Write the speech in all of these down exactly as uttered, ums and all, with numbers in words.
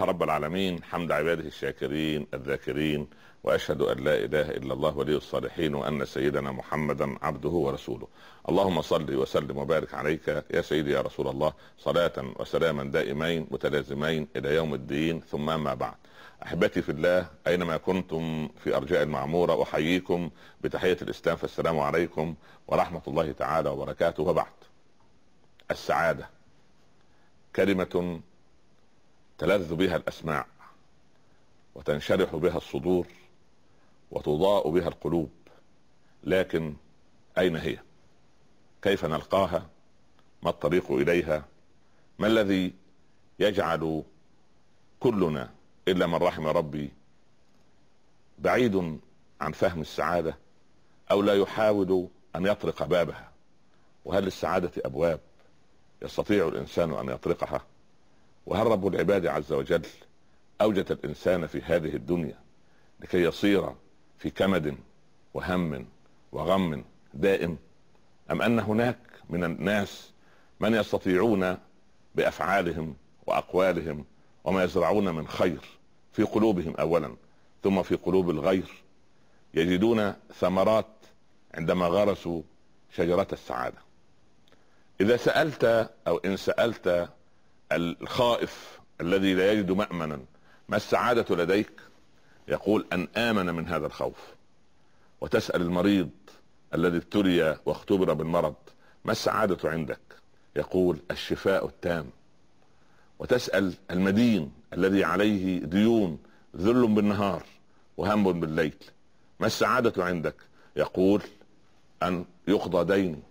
الله رب العالمين حمد عباده الشاكرين الذاكرين، وأشهد أن لا إله إلا الله ولي الصالحين، وأن سيدنا محمدا عبده ورسوله. اللهم صل وسلم وبارك عليك يا سيدي يا رسول الله، صلاة وسلاما دائمين متلازمين إلى يوم الدين. ثم ما بعد، أحبتي في الله أينما كنتم في أرجاء المعمورة، أحييكم بتحية الإسلام، فالسلام عليكم ورحمة الله تعالى وبركاته. وبعد، السعادة كلمة تلذ بها الأسماع، وتنشرح بها الصدور، وتضاء بها القلوب، لكن أين هي؟ كيف نلقاها؟ ما الطريق إليها؟ ما الذي يجعل كلنا إلا من رحم ربي بعيد عن فهم السعادة، أو لا يحاول أن يطرق بابها؟ وهل للسعادة أبواب يستطيع الإنسان أن يطرقها؟ وهل رب العباد عز وجل أوجد الإنسان في هذه الدنيا لكي يصير في كمد وهم وغم دائم، أم أن هناك من الناس من يستطيعون بأفعالهم وأقوالهم وما يزرعون من خير في قلوبهم أولا ثم في قلوب الغير يجدون ثمرات عندما غرسوا شجرة السعادة؟ إذا سألت أو إن سألت الخائف الذي لا يجد مأمنا ما السعادة لديك، يقول أن آمن من هذا الخوف. وتسأل المريض الذي ابتلي واختبر بالمرض ما السعادة عندك، يقول الشفاء التام. وتسأل المدين الذي عليه ديون ذل بالنهار وهم بالليل ما السعادة عندك، يقول أن يقضى ديني.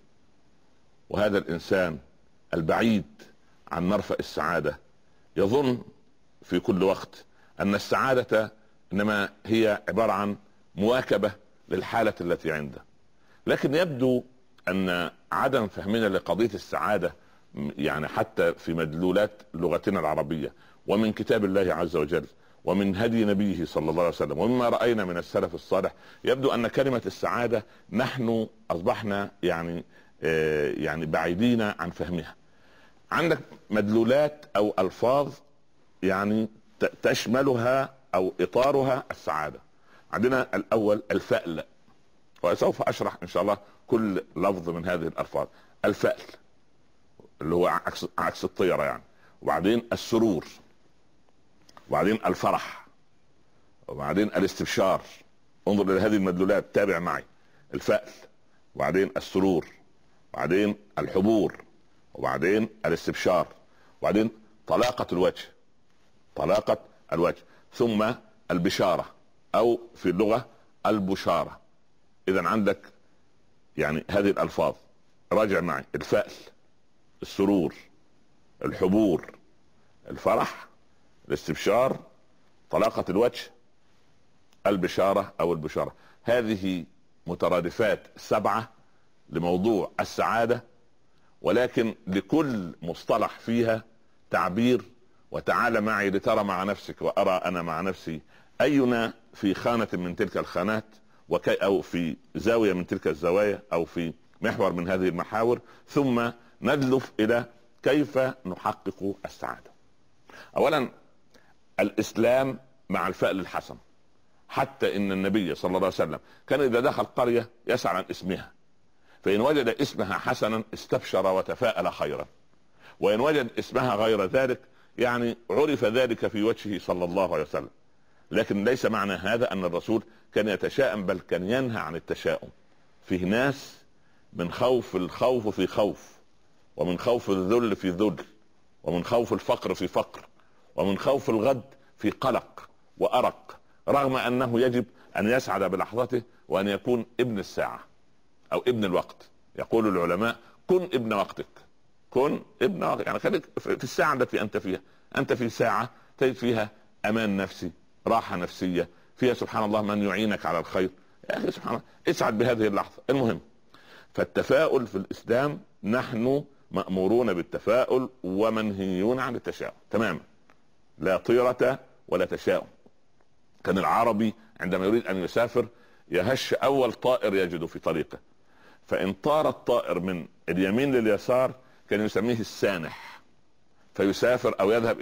وهذا الإنسان البعيد عن مرفأ السعادة يظن في كل وقت أن السعادة إنما هي عبارة عن مواكبة للحالة التي عنده. لكن يبدو أن عدم فهمنا لقضية السعادة، يعني حتى في مدلولات لغتنا العربية ومن كتاب الله عز وجل ومن هدي نبيه صلى الله عليه وسلم ومما رأينا من السلف الصالح، يبدو أن كلمة السعادة نحن أصبحنا يعني آه يعني بعيدين عن فهمها. عندك مدلولات أو ألفاظ يعني تشملها أو إطارها السعادة. عندنا الأول الفأل، وسوف أشرح إن شاء الله كل لفظ من هذه الألفاظ. الفأل اللي هو عكس عكس الطيرة يعني، وبعدين السرور، وبعدين الفرح، وبعدين الاستبشار. انظر إلى هذه المدلولات، تابع معي. الفأل، وبعدين السرور، وبعدين الحبور، وبعدين الاستبشار، وبعدين طلاقة الوجه، طلاقة الوجه، ثم البشارة أو في اللغة البشارة. إذا عندك يعني هذه الألفاظ، راجع معي: الفأل، السرور، الحبور، الفرح، الاستبشار، طلاقة الوجه، البشارة أو البشارة. هذه مترادفات سبعة لموضوع السعادة، ولكن لكل مصطلح فيها تعبير. وتعال معي لترى مع نفسك وأرى أنا مع نفسي أينا في خانة من تلك الخانات، وكي أو في زاوية من تلك الزوايا، أو في محور من هذه المحاور، ثم ندلف إلى كيف نحقق السعادة. أولا، الإسلام مع الفأل الحسن، حتى إن النبي صلى الله عليه وسلم كان إذا دخل قرية يسأل عن اسمها، فإن وجد اسمها حسنا استبشر وتفاءل خيرا، وإن وجد اسمها غير ذلك يعني عرف ذلك في وجهه صلى الله عليه وسلم. لكن ليس معنى هذا أن الرسول كان يتشاءم، بل كان ينهى عن التشاؤم. فيه ناس من خوف الخوف في خوف، ومن خوف الذل في ذل، ومن خوف الفقر في فقر، ومن خوف الغد في قلق وأرق، رغم أنه يجب أن يسعد بلحظته وأن يكون ابن الساعة أو ابن الوقت. يقول العلماء: كن ابن وقتك، كن ابن وقتك، يعني خليك في الساعة التي أنت فيها. أنت في ساعة تجد فيها أمان نفسي، راحة نفسية، فيها سبحان الله من يعينك على الخير. يا أخي سبحان الله، اسعد بهذه اللحظة. المهم، فالتفاؤل في الإسلام نحن مأمورون بالتفاؤل ومنهيون عن التشاؤم تماما، لا طيرة ولا تشاؤم. كان العربي عندما يريد أن يسافر يهش أول طائر يجده في طريقه، فإن طار الطائر من اليمين لليسار كان يسميه السانح، فيسافر أو يذهب إلى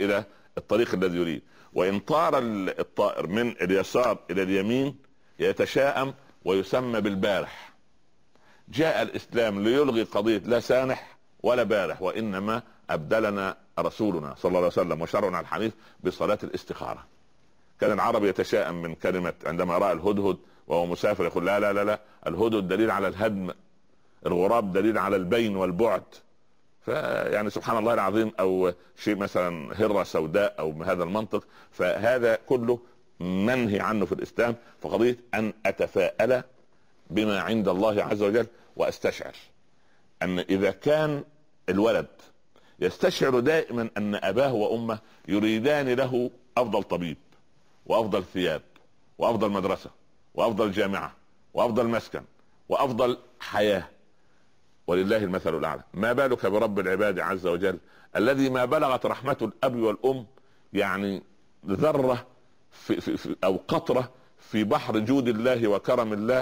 الطريق الذي يريد. وان طار الطائر من اليسار الى اليمين يتشاءم ويسمى بالبارح. جاء الاسلام ليلغي قضية لا سانح ولا بارح، وانما ابدلنا رسولنا صلى الله عليه وسلم وشرعنا الحنيف بصلاة الاستخارة. كان العرب يتشاءم من كلمة عندما رأى الهدهد وهو مسافر يقول لا لا لا لا الهدهد دليل على الهدم، الغراب دليل على البين والبعد. فيعني سبحان الله العظيم، او شيء مثلا هرة سوداء او بهذا المنطق، فهذا كله منهي عنه في الاسلام. فقضية ان اتفاءل بما عند الله عز وجل واستشعر ان اذا كان الولد يستشعر دائما ان اباه وامه يريدان له افضل طبيب وافضل ثياب وافضل مدرسة وافضل جامعة وافضل مسكن وافضل حياة، ولله المثل الاعلى، ما بالك برب العباد عز وجل الذي ما بلغت رحمة الاب والام يعني ذرة في في في او قطرة في بحر جود الله وكرم الله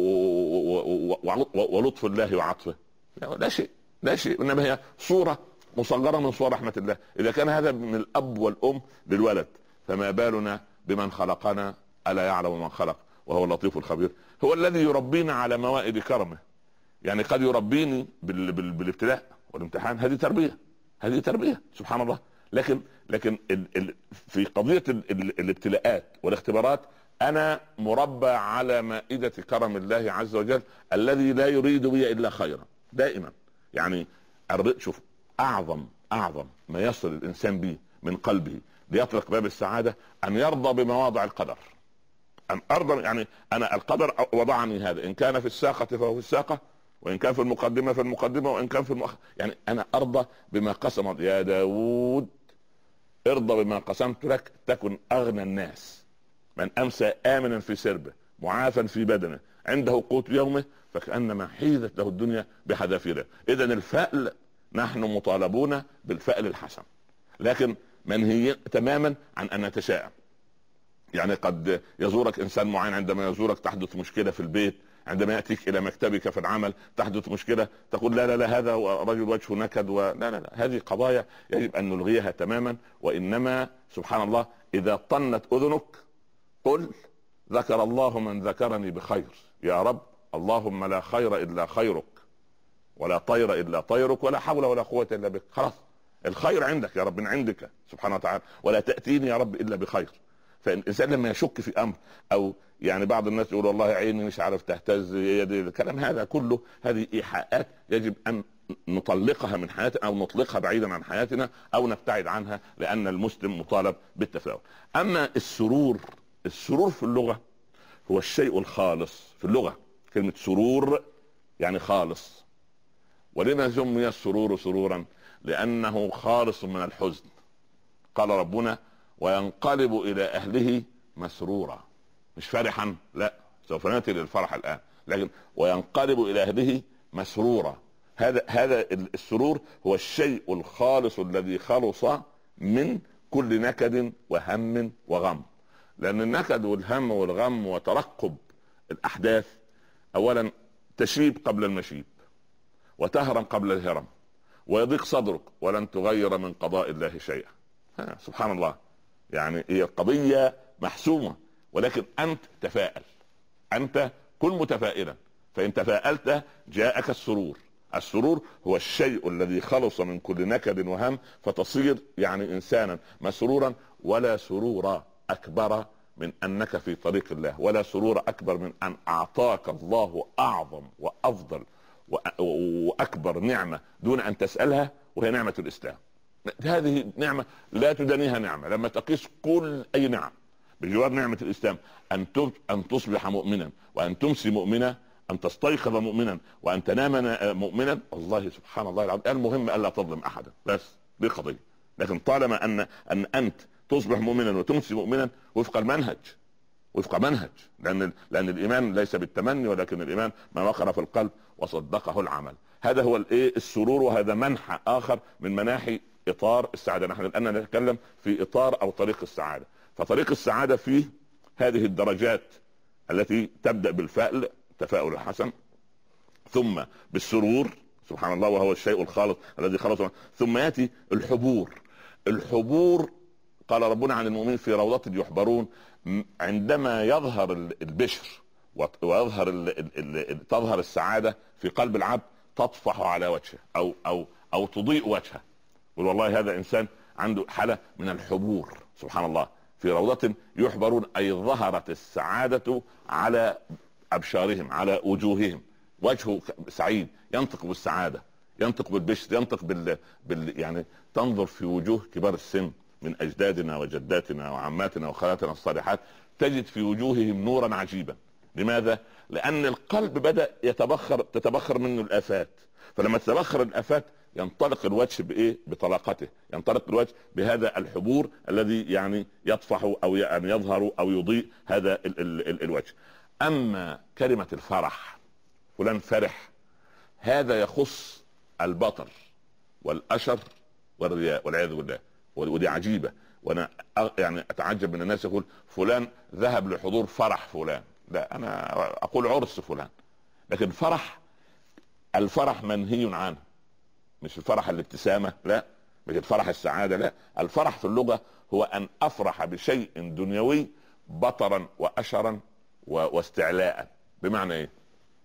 ولطف الله وعطفه. لا شيء لا شيء، انما هي صورة مصغرة من صور رحمة الله. اذا كان هذا من الاب والام للولد، فما بالنا بمن خلقنا الا يعلم من خلق وهو اللطيف الخبير. هو الذي يربينا على موائد كرمه. يعني قد يربيني بال... بال... بالابتلاء والامتحان، هذه تربية، هذه تربية سبحان الله. لكن لكن ال... ال... في قضية ال... ال... الابتلاءات والاختبارات انا مربى على مائدة كرم الله عز وجل الذي لا يريد بي الا خيرا دائما. يعني شوف، اعظم اعظم ما يصل الانسان به من قلبه ليطلق باب السعادة ان يرضى بمواضع القدر. ان ارضى، يعني انا القدر وضعني هذا، ان كان في الساقة فهو في الساقة، وان كان في المقدمة في المقدمة، وان كان في المؤخر. يعني انا ارضى بما قسم يا داود، ارضى بما قسمت لك تكن اغنى الناس. من امسى امنا في سربه معافا في بدنه عنده قوت يومه فكأنما حيزت له الدنيا بحذافيرها. اذا الفأل نحن مطالبون بالفأل الحسن، لكن منهي تماما عن ان نتشائم. يعني قد يزورك انسان معين، عندما يزورك تحدث مشكلة في البيت، عندما يأتيك الى مكتبك في العمل تحدث مشكلة، تقول لا لا لا هذا رجل وجهه نكد، ولا لا لا هذه قضايا يجب ان نلغيها تماما. وانما سبحان الله اذا طنت اذنك قل ذكر الله من ذكرني بخير، يا رب اللهم لا خير الا خيرك ولا طير الا طيرك ولا حول ولا قوة الا بك. خلاص الخير عندك يا رب، من عندك سبحانه وتعالى، ولا تأتيني يا رب الا بخير. فالانسان لما يشك في امر، او يعني بعض الناس يقول والله عيني مش عارف تهتز يدي، الكلام هذا كله هذه ايحاءات يجب ان نطلقها من حياتنا او نطلقها بعيدا عن حياتنا او نبتعد عنها، لان المسلم مطالب بالتفاؤل. اما السرور، السرور في اللغة هو الشيء الخالص. في اللغة كلمة سرور يعني خالص. ولما سمي السرور سرورا؟ لانه خالص من الحزن. قال ربنا وينقلب الى اهله مسرورا، مش فرحا، لا سوف ناتي للفرح الان، لكن وينقلب الى اهله مسرورا. هذا هذا السرور هو الشيء الخالص الذي خلص من كل نكد وهم وغم. لان النكد والهم والغم وترقب الاحداث اولا تشيب قبل المشيب، وتهرم قبل الهرم، ويضيق صدرك ولن تغير من قضاء الله شيئا. سبحان الله، يعني هي قضية محسومة، ولكن انت تفائل، انت كن متفائلا، فان تفائلت جاءك السرور. السرور هو الشيء الذي خلص من كل نكد وهم فتصير يعني انسانا مسرورا. ولا سرور اكبر من انك في طريق الله، ولا سرور اكبر من ان اعطاك الله اعظم وافضل واكبر نعمة دون ان تسألها، وهي نعمة الاسلام. هذه نعمة لا تدانيها نعمة. لما تقيس كل اي نعم بجوار نعمة الاسلام، ان ان تصبح مؤمنا، وان تمسي مؤمنا، ان تستيقظ مؤمنا، وان تنام مؤمنا، والله سبحان الله العظيم المهم الا تظلم احدا، بس دي قضية. لكن طالما ان ان انت تصبح مؤمنا وتمسي مؤمنا وفق المنهج، وفق منهج، لان لان الايمان ليس بالتمني، ولكن الايمان ما وقر في القلب وصدقه العمل. هذا هو الايه السرور، وهذا منحى اخر من مناحي اطار السعادة. نحن الان نتكلم في اطار او طريق السعادة. فطريق السعادة فيه هذه الدرجات التي تبدأ بالفأل، تفاؤل الحسن، ثم بالسرور سبحان الله وهو الشيء الخالص الذي خلص، ثم يأتي الحبور. الحبور قال ربنا عن المؤمنين في روضة يحبرون، عندما يظهر البشر ويظهر ال ال ال تظهر السعادة في قلب العبد تطفح على وجهه او او او تضيء وجهه. يقول والله هذا انسان عنده حالة من الحبور، سبحان الله، في روضة يحبرون، اي ظهرت السعادة على ابشارهم، على وجوههم، وجهه سعيد، ينطق بالسعادة، ينطق بالبشر، ينطق بال... بال يعني تنظر في وجوه كبار السن من اجدادنا وجداتنا وعماتنا وخالاتنا الصالحات، تجد في وجوههم نورا عجيبا. لماذا؟ لان القلب بدأ يتبخر، تتبخر منه الافات، فلما تتبخر الافات ينطلق الوجه بايه؟ بطلاقته، ينطلق الوجه بهذا الحبور الذي يعني يطفح او يعني يظهر او يضيء هذا ال... ال... ال... الوجه. اما كلمة الفرح، فلان فرح، هذا يخص البطر والاشر والرياء والعياذ بالله، ودي عجيبة. وانا يعني اتعجب من الناس يقول فلان ذهب لحضور فرح فلان، لا انا اقول عرس فلان، لكن فرح، الفرح منهي عنه، مش الفرح الابتسامة، لا، مش الفرح السعادة، لا، الفرح في اللغة هو ان افرح بشيء دنيوي بطرا واشرا واستعلاء. بمعنى ايه؟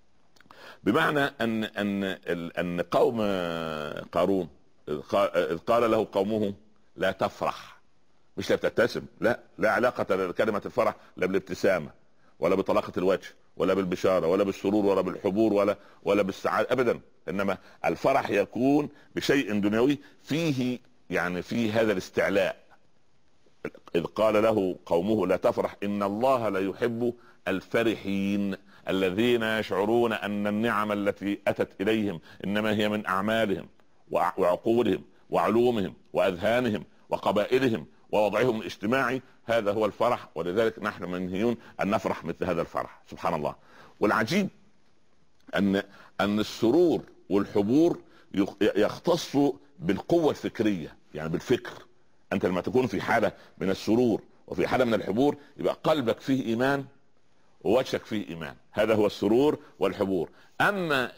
بمعنى ان ان ان قوم قارون اذ قال له قومه لا تفرح، مش لا بتبتسم، لا، لا علاقة لكلمة الفرح لا بالابتسامة ولا بطلاقة الوجه ولا بالبشارة ولا بالسرور ولا بالحبور ولا ولا بالسعادة ابدا، انما الفرح يكون بشيء دنيوي فيه يعني فيه هذا الاستعلاء. اذ قال له قومه لا تفرح ان الله لا يحب الفرحين الذين يشعرون ان النعم التي اتت اليهم انما هي من اعمالهم وعقولهم وعلومهم واذهانهم وقبائلهم ووضعهم الاجتماعي، هذا هو الفرح، ولذلك نحن منهيون ان نفرح مثل هذا الفرح، سبحان الله. والعجيب ان ان السرور والحبور يختصوا بالقوة الفكرية، يعني بالفكر. انت لما تكون في حالة من السرور وفي حالة من الحبور يبقى قلبك فيه ايمان ووجهك فيه ايمان، هذا هو السرور والحبور. اما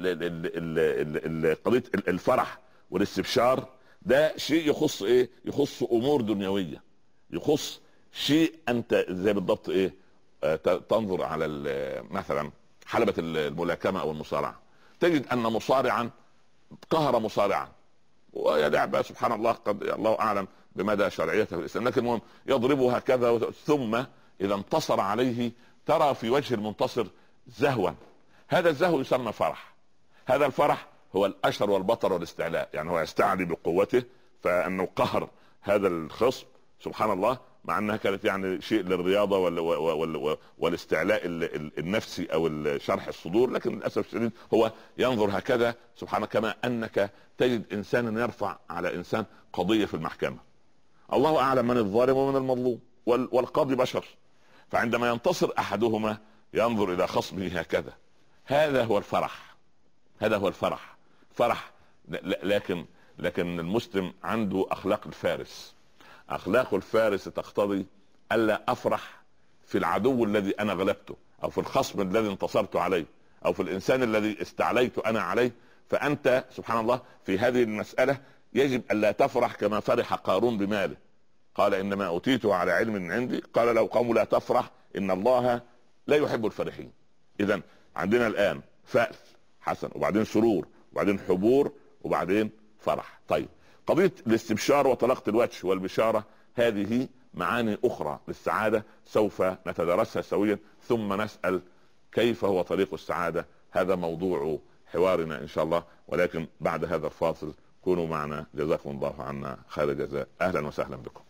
قضية الفرح والاستبشار ده شيء يخص ايه؟ يخص امور دنيوية، يخص شيء انت زي بالضبط ايه؟ آه تنظر على مثلا حلبة الملاكمة او المصارعة، تجد ان مصارعا قهر مصارعا، وهي لعبة سبحان الله قد الله اعلم بمدى شرعيتها في الاسلام، لكن المهم يضربه هكذا، ثم اذا انتصر عليه ترى في وجه المنتصر زهوا، هذا الزهو يسمى فرح. هذا الفرح هو الاشر والبطر والاستعلاء، يعني هو يستعلي بقوته، فانه قهر هذا الخصم سبحان الله، مع انها كانت يعني شيء للرياضه وال وال والاستعلاء النفسي او شرح الصدور، لكن للاسف الشديد هو ينظر هكذا سبحانه. كما انك تجد انسانا يرفع على انسان قضيه في المحكمه، الله اعلم من الظالم ومن المظلوم، والقاضي بشر، فعندما ينتصر احدهما ينظر الى خصمه هكذا، هذا هو الفرح، هذا هو الفرح. فرح، لكن لكن المسلم عنده اخلاق الفارس. اخلاق الفارس تقتضي الا افرح في العدو الذي انا غلبته، او في الخصم الذي انتصرت عليه، او في الانسان الذي استعليت انا عليه. فانت سبحان الله في هذه المسألة يجب الا تفرح كما فرح قارون بماله، قال انما اوتيته على علم عندي، قال لو قوم لا تفرح ان الله لا يحب الفرحين. اذا عندنا الان فأل حسن، وبعدين سرور، وبعدين حبور، وبعدين فرح. طيب قضية الاستبشار وطلاقة الوجه والبشارة هذه معاني اخرى للسعادة سوف نتدرسها سويا، ثم نسأل كيف هو طريق السعادة. هذا موضوع حوارنا ان شاء الله، ولكن بعد هذا الفاصل كونوا معنا، جزاكم الله عنا خير الجزاء. اهلا وسهلا بكم،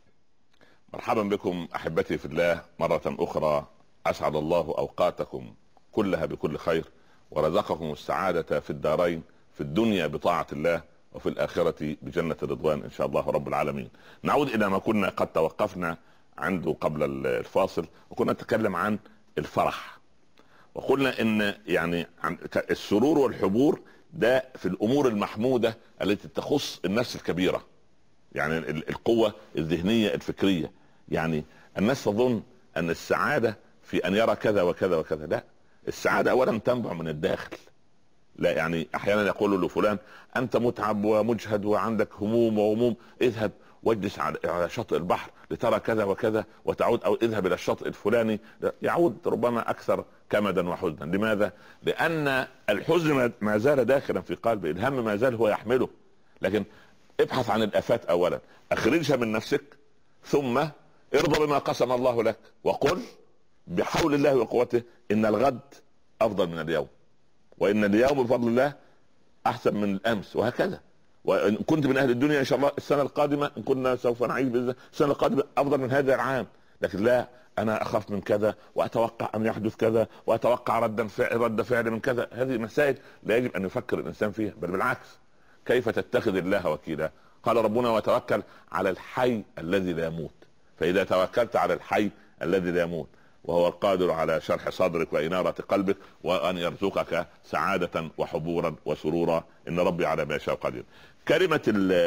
مرحبا بكم احبتي في الله مرة اخرى. اسعد الله اوقاتكم كلها بكل خير، ورزقكم السعادة في الدارين، في الدنيا بطاعة الله، وفي الآخرة بجنة الرضوان إن شاء الله رب العالمين. نعود إلى ما كنا قد توقفنا عنده قبل الفاصل، وكنا نتكلم عن الفرح، وقلنا إن يعني عن السرور والحبور ده في الأمور المحمودة التي تخص النفس الكبيرة، يعني القوة الذهنية الفكرية. يعني الناس تظن أن السعادة في أن يرى كذا وكذا وكذا، لا، السعادة أولا تنبع من الداخل. لا يعني احيانا يقول لفلان انت متعب ومجهد وعندك هموم وغموم، اذهب واجلس على شاطئ البحر لترى كذا وكذا وتعود، او اذهب الى الشاطئ الفلاني، يعود ربما اكثر كمدا وحزنا. لماذا؟ لان الحزن ما زال داخلا في قلبه، الهم ما زال هو يحمله. لكن ابحث عن الافات اولا، اخرجها من نفسك، ثم ارضى بما قسم الله لك، وقل بحول الله وقوته ان الغد افضل من اليوم، وان اليوم بفضل الله احسن من الامس، وهكذا. وان كنت من اهل الدنيا ان شاء الله السنه القادمه ان كنا سوف نعيش باذن السنه القادمه افضل من هذا العام. لكن لا، انا اخاف من كذا واتوقع ان يحدث كذا واتوقع ردا فعل رد فعل من كذا. هذه مسائل لا يجب ان يفكر الانسان فيها، بل بالعكس، كيف تتخذ الله وكيلا؟ قال ربنا وتوكل على الحي الذي لا يموت. فاذا توكلت على الحي الذي لا يموت وهو القادر على شرح صدرك وإنارة قلبك وأن يرزقك سعادة وحبورا وسرورا، إن ربي على ما يشاء قدير. كلمة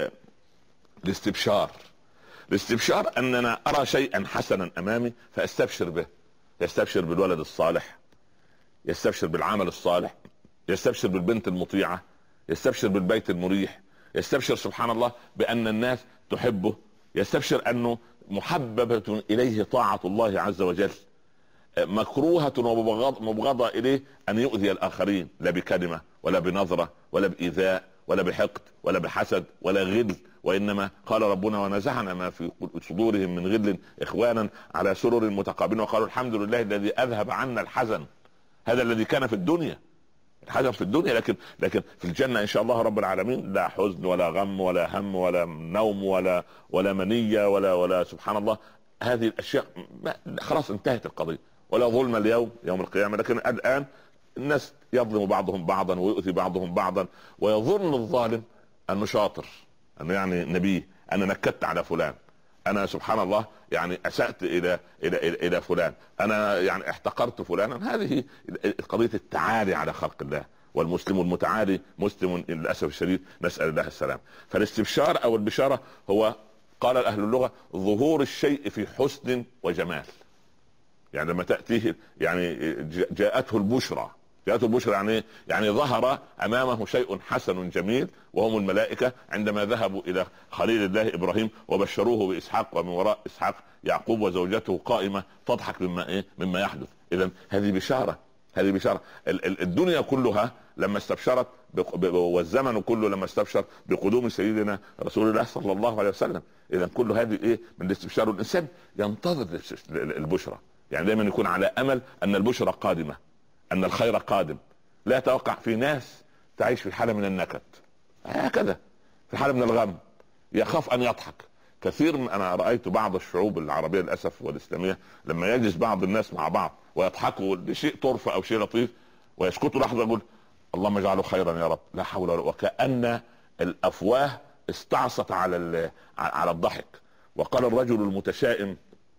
الاستبشار، الاستبشار أننا أرى شيئا حسنا أمامي فأستبشر به. يستبشر بالولد الصالح، يستبشر بالعمل الصالح، يستبشر بالبنت المطيعة، يستبشر بالبيت المريح، يستبشر سبحان الله بأن الناس تحبه، يستبشر أنه محببة إليه طاعة الله عز وجل، مكروهة ومبغضة إليه أن يؤذي الآخرين، لا بكلمة ولا بنظرة ولا بإيذاء ولا بحقد ولا بحسد ولا غل، وإنما قال ربنا ونزعنا ما في صدورهم من غل إخوانا على سرر متقابلين وقالوا الحمد لله الذي أذهب عنا الحزن. هذا الذي كان في الدنيا، الحزن في الدنيا، لكن لكن في الجنة إن شاء الله رب العالمين لا حزن ولا غم ولا هم ولا نوم ولا ولا منية ولا ولا سبحان الله. هذه الأشياء خلاص انتهت القضية، ولا ظلم اليوم يوم القيامة. لكن الآن الناس يظلم بعضهم بعضا ويؤذي بعضهم بعضا، ويظن الظالم أنه شاطر، أنه يعني نبي، أنا نكدت على فلان، أنا سبحان الله يعني أسأت إلى إلى إلى, إلى فلان، أنا يعني احتقرت فلانا. هذه قضية التعالي على خلق الله، والمسلم المتعالي مسلم للأسف الشديد، نسأل الله السلام. فالاستبشار أو البشارة هو قال أهل اللغة ظهور الشيء في حسن وجمال. يعني لما تأتيه يعني جاءته البشرى، جاءته البشرى يعني يعني ظهر أمامه شيء حسن جميل، وهم الملائكة عندما ذهبوا إلى خليل الله إبراهيم وبشروه بإسحاق، ومن وراء إسحاق يعقوب وزوجته قائمة تضحك مما إيه مما يحدث. إذن هذه بشارة، هذه بشارة. الدنيا كلها لما استبشرت، والزمن كله لما استبشر بقدوم سيدنا رسول الله صلى الله عليه وسلم. إذن كل هذه إيه من الاستبشار، والإنسان ينتظر البشرى، يعني دائما يكون على امل ان البشرى قادمه، ان الخير قادم. لا توقع في ناس تعيش في حاله من النكد، هكذا في حاله من الغم، يخاف ان يضحك. كثير من انا رايت بعض الشعوب العربيه للاسف والاسلاميه لما يجلس بعض الناس مع بعض ويضحكوا لشيء طرف او شيء لطيف ويسكتوا لحظه يقول اللهم اجعله خيرا يا رب، لا حول ولا قوه، وكأن الافواه استعصت على على الضحك. وقال الرجل المتشائم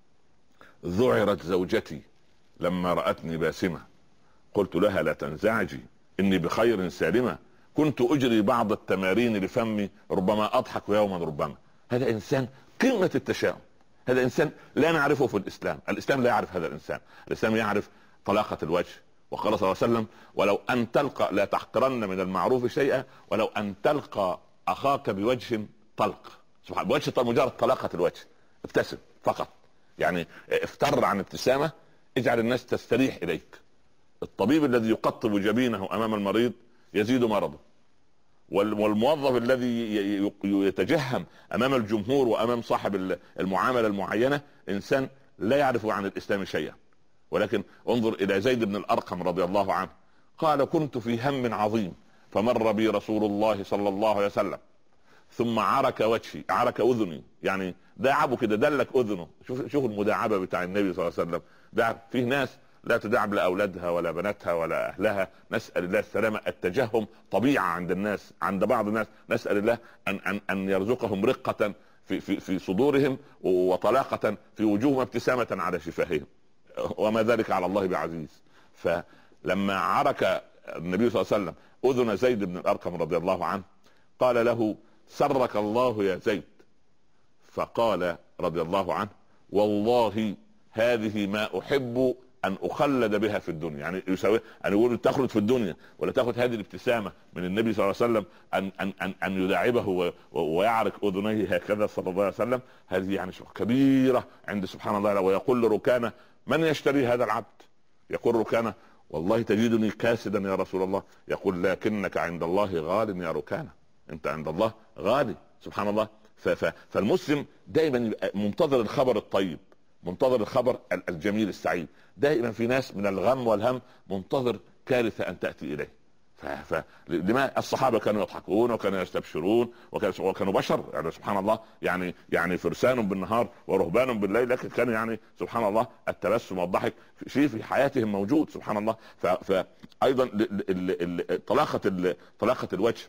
ذعرت زوجتي لما رأتني باسمة، قلت لها لا تنزعجي إني بخير سالمة، كنت أجري بعض التمارين لفمي ربما أضحك يوما ربما. هذا إنسان قمة التشاؤم، هذا إنسان لا نعرفه في الإسلام. الإسلام لا يعرف هذا الإنسان، الإسلام يعرف طلاقة الوجه. وقال صلى الله عليه وسلم ولو أن تلقى لا تحقرن من المعروف شيئا ولو أن تلقى أخاك بوجه طلق. سبحان، بوجه طلق، مجرد طلاقة الوجه، ابتسم فقط، يعني افتر عن ابتسامة، اجعل الناس تستريح اليك. الطبيب الذي يقطب جبينه امام المريض يزيد مرضه، والموظف الذي يتجهم امام الجمهور وامام صاحب المعاملة المعينة انسان لا يعرف عن الاسلام شيئا. ولكن انظر الى زيد بن الارقم رضي الله عنه، قال كنت في هم عظيم فمر بي رسول الله صلى الله عليه وسلم ثم عرك وجهي، عرك اذني، يعني داعبه كده، دلك اذنه. شوف شوف المداعبه بتاع النبي صلى الله عليه وسلم. داعب. فيه ناس لا تداعب لاولادها ولا بناتها ولا اهلها، نسال الله السلامه. التجهم طبيعه عند الناس، عند بعض الناس، نسال الله ان ان ان يرزقهم رقه في في في صدورهم وطلاقه في وجوههم، ابتسامه على شفاههم، وما ذلك على الله بعزيز. فلما عرك النبي صلى الله عليه وسلم اذن زيد بن الارقم رضي الله عنه قال له سرك الله يا زيد، فقال رضي الله عنه والله هذه ما احب ان اخلد بها في الدنيا، يعني يساوي ان يقول تخلد في الدنيا ولا تاخذ هذه الابتسامه من النبي صلى الله عليه وسلم ان ان ان, أن يداعبه ويعرك اذنيه هكذا صلى الله عليه وسلم. هذه يعني كبيره عند سبحان الله. ويقول لركانه من يشتري هذا العبد؟ يقول ركانه والله تجدني كاسدا يا رسول الله. يقول لكنك عند الله غال يا ركانه، انت عند الله غالي. سبحان الله. فالمسلم دائما منتظر الخبر الطيب، منتظر الخبر الجميل السعيد. دائما في ناس من الغم والهم منتظر كارثة ان تأتي اليه. فلما الصحابة كانوا يضحكون وكانوا يستبشرون وكانوا بشر، يعني سبحان الله، يعني يعني فرسان بالنهار ورهبان بالليل، لكن كان يعني سبحان الله التبسم والضحك شيء في حياتهم موجود. سبحان الله. فايضا طلاقة طلاقة الوجه،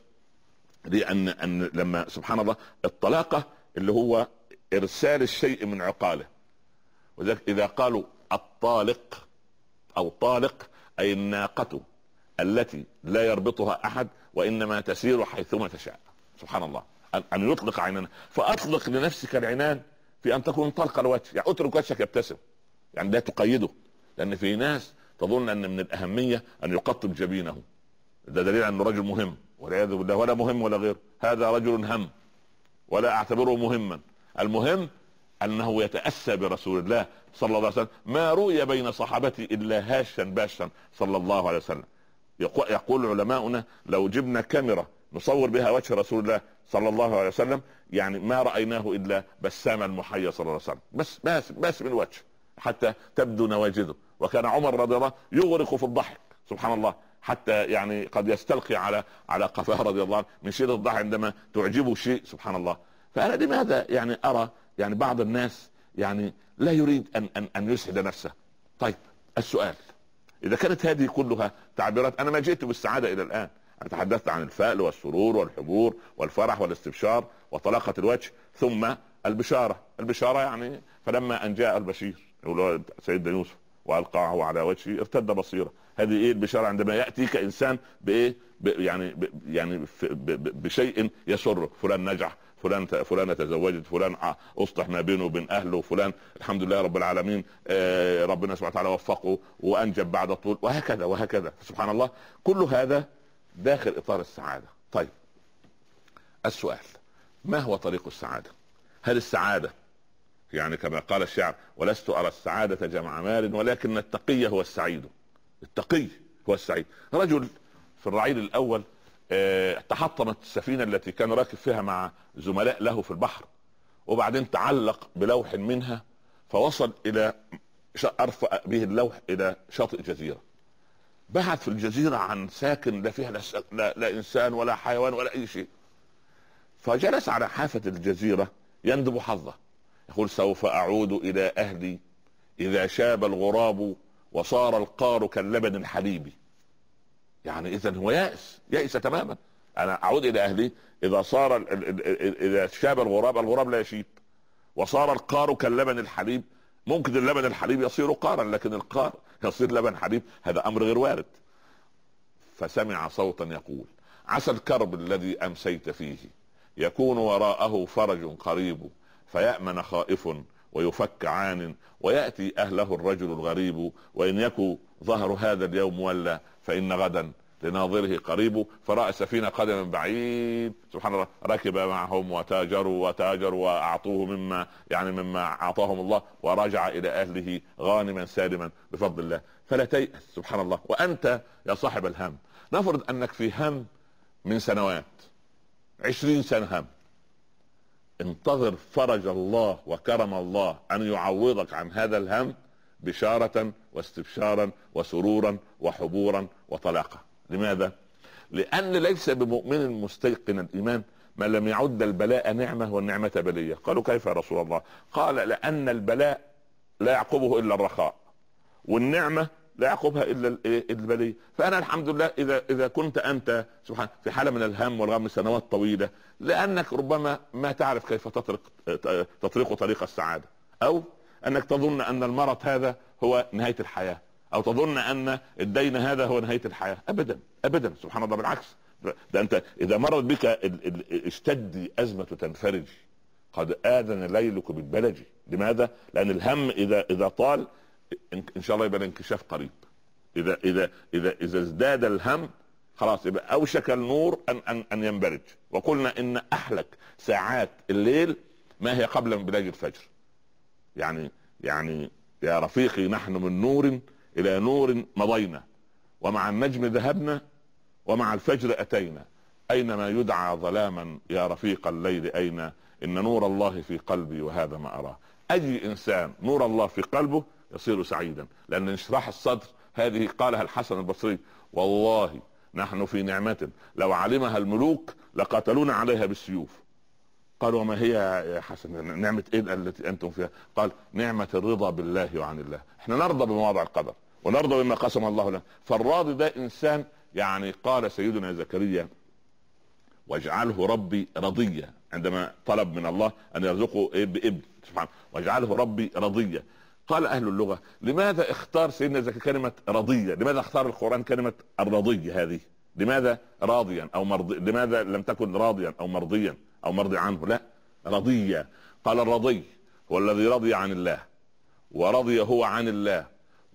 لان ان لما سبحان الله الطلاقة اللي هو ارسال الشيء من عقاله. وذلك اذا قالوا الطالق او طالق اي الناقة التي لا يربطها احد وانما تسير حيثما تشاء. سبحان الله. ان يطلق عيننا، فاطلق لنفسك العنان في ان تكون طلق الوجه، يعني اترك وجهك يبتسم، يعني لا تقيده. لان في ناس تظن ان من الاهمية ان يقطب جبينه، ده دليل انه رجل مهم، والعياذ بالله. ولا مهم ولا غير، هذا رجل هم ولا اعتبره مهما. المهم انه يتأسى برسول الله صلى الله عليه وسلم. ما رؤي بين صحابته الا هاشا باشا صلى الله عليه وسلم. يقول علماؤنا لو جبنا كاميرا نصور بها وجه رسول الله صلى الله عليه وسلم يعني ما رأيناه الا بسام المحيا صلى الله عليه وسلم، بس بس بس من الوجه حتى تبدو نواجذه. وكان عمر رضي الله يغرق في الضحك سبحان الله، حتى يعني قد يستلقي على على قفاه رضي الله عنه من شدة الضحك عندما تعجبه شيء. سبحان الله. فأنا لماذا يعني أرى يعني بعض الناس يعني لا يريد أن أن أن يسعد نفسه؟ طيب السؤال، إذا كانت هذه كلها تعبيرات، أنا ما جئت بالسعادة إلى الآن، أنا تحدثت عن الفأل والسرور والحبور والفرح والاستبشار وطلاقة الوجه، ثم البشارة. البشارة يعني فلما أن جاء البشير يقول سيدنا يوسف والقاه على وجهه ارتد بصيره. هذه ايه البشاره؟ عندما ياتيك انسان بايه يعني ب يعني بشيء يسرك، فلان نجح، فلان فلانه تزوجت، فلان اصلح ما بينه وبين اهله، فلان الحمد لله رب العالمين آه ربنا سبحانه وتعالى وفقه وانجب بعد طول، وهكذا وهكذا. سبحان الله. كل هذا داخل اطار السعاده. طيب السؤال، ما هو طريق السعاده؟ هل السعاده يعني كما قال الشاعر ولست أرى السعادة جمع مال ولكن التقي هو السعيد؟ التقي هو السعيد. رجل في الرعيل الأول اه تحطمت السفينة التي كان راكب فيها مع زملاء له في البحر، وبعدين تعلق بلوح منها فوصل إلى أرفع به اللوح إلى شاطئ جزيرة. بحث في الجزيرة عن ساكن لا فيها لا, لا, لا إنسان ولا حيوان ولا أي شيء، فجلس على حافة الجزيرة يندب حظه، يقول سوف أعود إلى أهلي إذا شاب الغراب وصار القار كاللبن الحليبي. يعني إذن هو يائس، يائس تماما. أنا أعود إلى أهلي إذا صار إذا شاب الغراب، الغراب لا يشيب، وصار القار كاللبن الحليب. ممكن اللبن الحليب يصير قارا، لكن القار يصير لبن حليب، هذا أمر غير وارد. فسمع صوتا يقول عسى الكرب الذي أمسيت فيه يكون وراءه فرج قريب، فيأمن خائف ويفك عان ويأتي أهله الرجل الغريب، وإن يكو ظهر هذا اليوم ولا فإن غدا لناظره قريب. فرأى سفينة قدما بعيد سبحان الله، ركب معهم وتاجروا وتاجروا وأعطوه مما يعني مما أعطاهم الله، ورجع إلى أهله غانما سالما بفضل الله. فلا تيأس سبحان الله. وأنت يا صاحب الهم، نفرض أنك في هم من سنوات، عشرين سنة هم، انتظر فرج الله وكرم الله أن يعوضك عن هذا الهم بشارة واستبشارا وسرورا وحبورا وطلاقة. لماذا؟ لأن ليس بمؤمن مستيقن الإيمان من لم يعد البلاء نعمة والنعمة بلية. قالوا كيف يا رسول الله؟ قال لأن البلاء لا يعقبه إلا الرخاء، والنعمة لا يعقبها الا البلية. فانا الحمد لله اذا اذا كنت انت سبحان في حاله من الهم والغم سنوات طويله، لانك ربما ما تعرف كيف تطرق تطرق طريق السعاده، او انك تظن ان المرض هذا هو نهايه الحياه، او تظن ان الدين هذا هو نهايه الحياه. ابدا ابدا سبحان الله، بالعكس. ده انت اذا مرت بك اشتد ازمه تنفرج، قد اذن ليلك بالبلج. لماذا؟ لان الهم اذا اذا طال ان شاء الله يبقى الانكشاف قريب. اذا اذا اذا اذا ازداد الهم خلاص يبقى اوشك النور ان ان ان ينبرج. وقلنا ان احلك ساعات الليل ما هي قبل انبلاج الفجر. يعني يعني يا رفيقي نحن من نور الى نور مضينا، ومع النجم ذهبنا، ومع الفجر اتينا، اينما يدعى ظلاما يا رفيق الليل اين، ان نور الله في قلبي وهذا ما اراه. اي انسان نور الله في قلبه يصير سعيدا، لان انشراح الصدر هذه قالها الحسن البصري: والله نحن في نعمة لو علمها الملوك لقاتلونا عليها بالسيوف. قالوا: وما هي يا حسن نعمة ايه التي انتم فيها؟ قال: نعمة الرضا بالله وعن الله. احنا نرضى بمواضع القدر ونرضى بما قسم الله لنا. فالراضي ده انسان، يعني قال سيدنا زكريا: واجعله ربي رضيا، عندما طلب من الله ان يرزقه بابن سبحانه، واجعله ربي رضيا. قال اهل اللغة: لماذا اختار سيدنا زكريا كلمة رضية؟ لماذا اختار القرآن كلمة الرضي هذه؟ لماذا راضيا او مرضي؟ لماذا لم تكن راضيا او مرضيا او مرضي عنه؟ لا، رضية. قال: الرضي هو الذي رضي عن الله ورضي هو عن الله،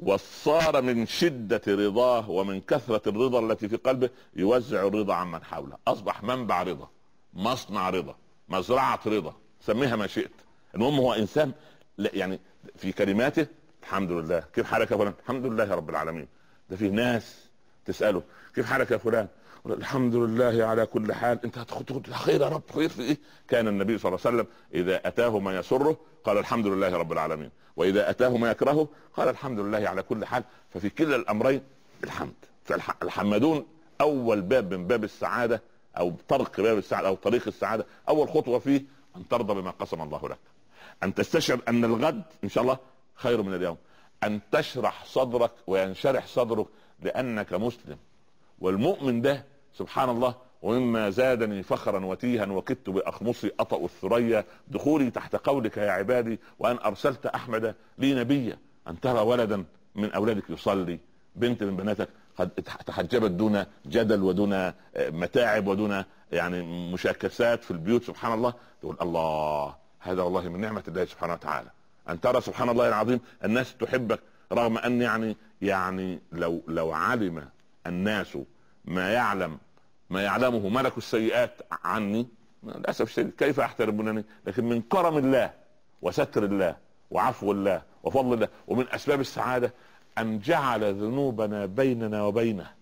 وصار من شدة رضاه ومن كثرة الرضا التي في قلبه يوزع الرضا عن من حوله. اصبح منبع رضا، مصنع رضا، مزرعة رضا، سميها ما شئت. المهم هو انسان يعني في كلماته الحمد لله. كيف حالك يا فلان؟ الحمد لله رب العالمين. ده في ناس تسأله: كيف حالك يا فلان؟ الحمد لله على كل حال. انت هتاخد خير يا رب. خير في ايه؟ كان النبي صلى الله عليه وسلم اذا اتاه ما يسره قال: الحمد لله رب العالمين، واذا اتاه ما يكرهه قال: الحمد لله على كل حال. ففي كلا الامرين الحمد. فالحمدون اول باب من باب السعادة، او طرق باب السعادة، او طريق السعادة. اول خطوة فيه ان ترضى بما قسم الله لك، ان تستشعر ان الغد ان شاء الله خير من اليوم، ان تشرح صدرك وينشرح صدرك لانك مسلم. والمؤمن ده سبحان الله، ومما زادني فخرا وتيها وكدت باخمصي اطأ الثريا دخولي تحت قولك يا عبادي، وان ارسلت احمد لي نبيا. ان ترى ولدا من اولادك يصلي، بنت من بناتك قد تحجبت دون جدل ودون متاعب ودون يعني مشاكسات في البيوت، سبحان الله، تقول: الله، هذا والله من نعمة الله سبحانه وتعالى. ان ترى سبحان الله العظيم الناس تحبك، رغم ان يعني يعني لو لو علم الناس ما يعلم ما يعلمه ملك السيئات عني للاسف الشديد كيف احترمونني. لكن من كرم الله وستر الله وعفو الله وفضل الله ومن اسباب السعادة ان جعل ذنوبنا بيننا وبينه،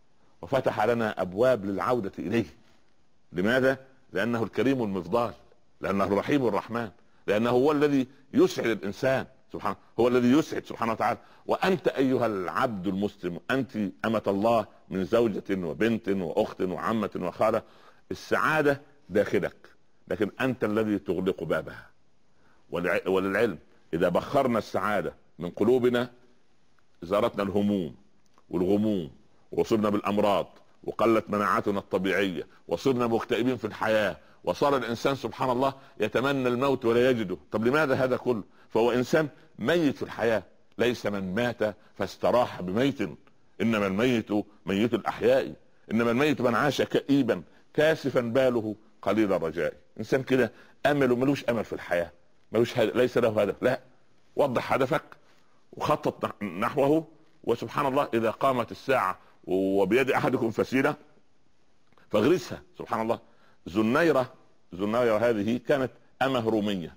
وفتح لنا ابواب للعودة اليه. لماذا؟ لانه الكريم المفضال، لانه الرحيم الرحمن، لانه هو الذي يسعد الانسان سبحانه، هو الذي يسعد سبحانه وتعالى. وانت ايها العبد المسلم، انت امة الله من زوجة وبنت واخت وعمة وخالة، السعادة داخلك، لكن انت الذي تغلق بابها. وللعلم اذا بخرنا السعادة من قلوبنا زارتنا الهموم والغموم، وصرنا بالامراض، وقلت مناعتنا الطبيعية، وصرنا مكتئبين في الحياة، وصار الانسان سبحان الله يتمنى الموت ولا يجده. طب لماذا هذا كله؟ فهو انسان ميت في الحياة. ليس من مات فاستراح بميت، انما الميت ميت الاحياء، انما الميت من عاش كئيبا كاسفا باله قليل الرجاء. انسان كده امل ملوش امل في الحياة، ملوش هدف، ليس له هدف. لا، وضح هدفك وخطط نحوه، وسبحان الله اذا قامت الساعة وبيد احدكم فسيلة فاغرسها. سبحان الله. زنيرة زنيرة هذه كانت أمة رومية،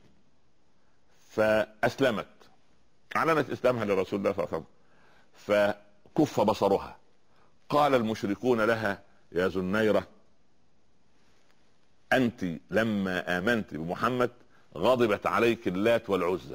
فأسلمت، أعلنت إسلامها لرسول الله صلى الله عليه وسلم، فكف بصرها. قال المشركون لها: يا زنيرة، أنت لما آمنت بمحمد غضبت عليك اللات والعزى.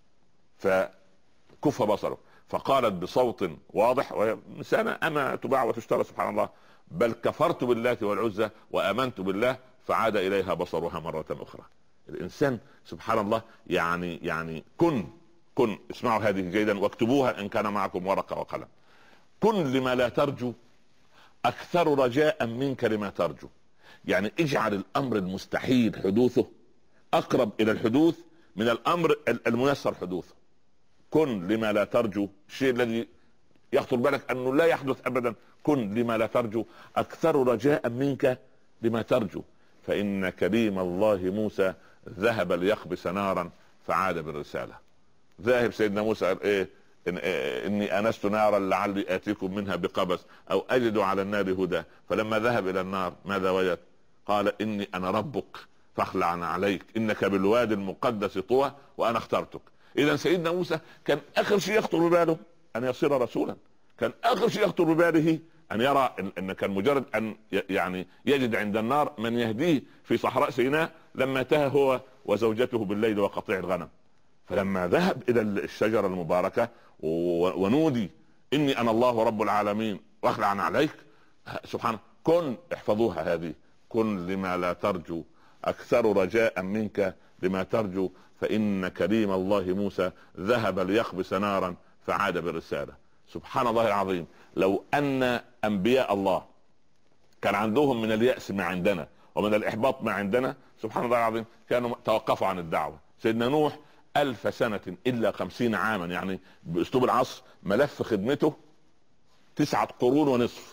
فكف بصره، فقالت بصوت واضح، وإنسانة أما تباع وتشترى سبحان الله: بل كفرت باللات والعزى وآمنت بالله، فعاد إليها بصرها مرة أخرى. الإنسان سبحان الله يعني يعني كن كن اسمعوا هذه جيدا واكتبوها إن كان معكم ورقة وقلم. كن لما لا ترجو أكثر رجاء منك لما ترجو. يعني اجعل الأمر المستحيل حدوثه أقرب إلى الحدوث من الأمر الميسر حدوثه. كن لما لا ترجو، الشيء الذي يخطر بالك أنه لا يحدث أبدا، كن لما لا ترجو أكثر رجاء منك لما ترجو. فإن كريم الله موسى ذهب ليخبس نارا فعاد بالرسالة. ذاهب سيدنا موسى قال: ايه إن اني انست نارا لعلي اتيكم منها بقبس او اجد على النار هدى. فلما ذهب الى النار ماذا وجد؟ قال اني انا ربك فاخلع عليك انك بالوادي المقدس طوى وانا اخترتك. اذا سيدنا موسى كان اخر شيء يخطر بباله ان يصير رسولا، كان اخر شيء يخطر بباله ان يرى ان كان مجرد ان يعني يجد عند النار من يهديه في صحراء سيناء لما تاه هو وزوجته بالليل وقطيع الغنم. فلما ذهب الى الشجرة المباركة ونودي اني انا الله رب العالمين واخلع عليك، سبحان كن احفظوها هذه، كن لما لا ترجو اكثر رجاء منك لما ترجو، فان كريم الله موسى ذهب ليخبس نارا فعاد بالرسالة. سبحان الله العظيم، لو ان انبياء الله كان عندهم من اليأس ما عندنا ومن الاحباط ما عندنا، سبحان الله العظيم، كانوا توقفوا عن الدعوة. سيدنا نوح ألف سنة إلا خمسين عاما، يعني بأسلوب العصر ملف خدمته تسعة قرون ونصف.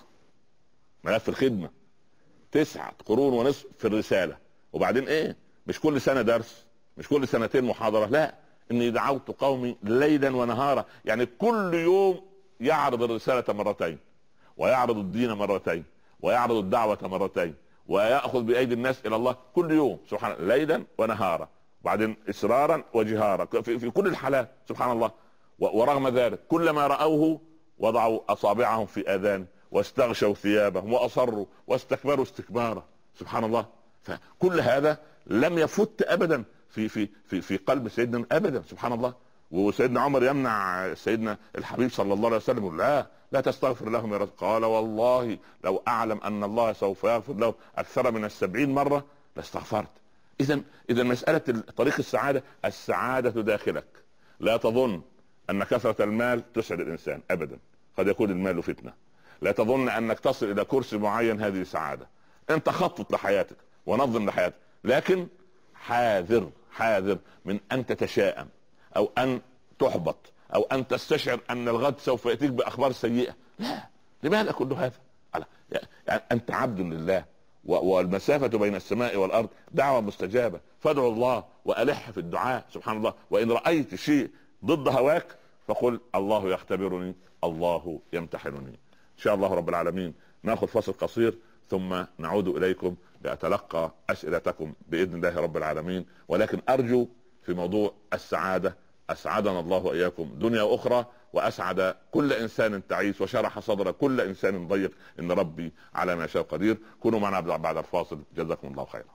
ملف الخدمة تسعة قرون ونصف في الرسالة. وبعدين ايه؟ مش كل سنة درس، مش كل سنتين محاضرة، لا، اني دعوت قومي ليلا ونهارا، يعني كل يوم يعرض الرسالة مرتين ويعرض الدين مرتين ويعرض الدعوة مرتين ويأخذ بأيدي الناس إلى الله كل يوم، سبحان الله، ليلا ونهارا، بعدين إصرارا وجهارا في, في كل الحالات، سبحان الله. ورغم ذلك كلما رأوه وضعوا أصابعهم في آذان واستغشوا ثيابهم وأصروا واستكبروا استكبارا، سبحان الله. فكل هذا لم يفت أبدا في في في في قلب سيدنا أبدا، سبحان الله. وسيدنا عمر يمنع سيدنا الحبيب صلى الله عليه وسلم، لا لا تستغفر لهم يا رسول. قال والله لو أعلم أن الله سوف يغفر لهم أكثر من السبعين مرة لاستغفرت. إذا إذا مسألة طريق السعادة، السعادة داخلك. لا تظن أن كثرة المال تسعد الإنسان أبدا، قد يكون المال فتنة. لا تظن أنك تصل إلى كرسي معين هذه سعادة. أنت خطط لحياتك ونظم لحياتك، لكن حاذر حاذر من أن تتشائم أو أن تحبط أو أن تستشعر أن الغد سوف يأتيك بأخبار سيئة. لا، لماذا كل هذا؟ يعني أنت عبد لله، والمسافة بين السماء والأرض دعوة مستجابة، فادعوا الله وألح في الدعاء، سبحان الله. وإن رأيت شيء ضد هواك فقل الله يختبرني، الله يمتحنني. إن شاء الله رب العالمين نأخذ فاصل قصير ثم نعود إليكم لأتلقى أسئلتكم بإذن الله رب العالمين. ولكن أرجو في موضوع السعادة أسعدنا الله وإياكم دنيا وأخرى، وأسعد كل إنسان تعيس وشرح صدر كل إنسان ضيق، إن ربي على ما شاء قدير. كونوا معنا بعد الفاصل، جزاكم الله خيرا.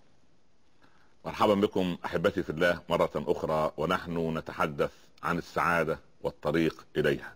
مرحبا بكم أحبتي في الله مرة أخرى، ونحن نتحدث عن السعادة والطريق إليها.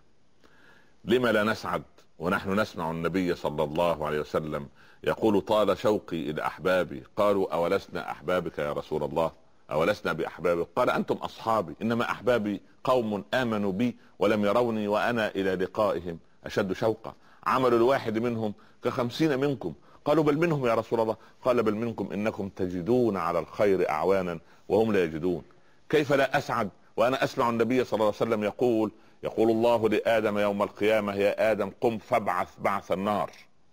لما لا نسعد ونحن نسمع النبي صلى الله عليه وسلم يقول طال شوقي إلى أحبابي، قالوا أولسنا أحبابك يا رسول الله؟ أولسنا بأحبابك؟ قال أنتم أصحابي، إنما أحبابي قوم آمنوا بي ولم يروني وأنا إلى لقائهم أشد شوقا. عمل الواحد منهم كخمسين منكم. قالوا بل منهم يا رسول الله؟ قال بل منكم إنكم تجدون على الخير أعوانا وهم لا يجدون. كيف لا أسعد وأنا أسمع النبي صلى الله عليه وسلم يقول يقول الله لآدم يوم القيامة يا آدم قم فابعث بعث النار،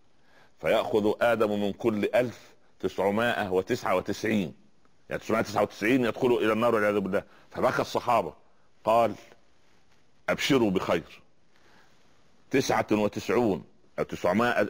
فيأخذ آدم من كل ألف تسعمائة وتسعة وتسعين، يعني تسعمائة وتسعة وتسعين يدخلوا إلى النار والعياذ بالله. فبكى الصحابة قال أبشروا بخير، تسعة وتسعون أو تسعمائة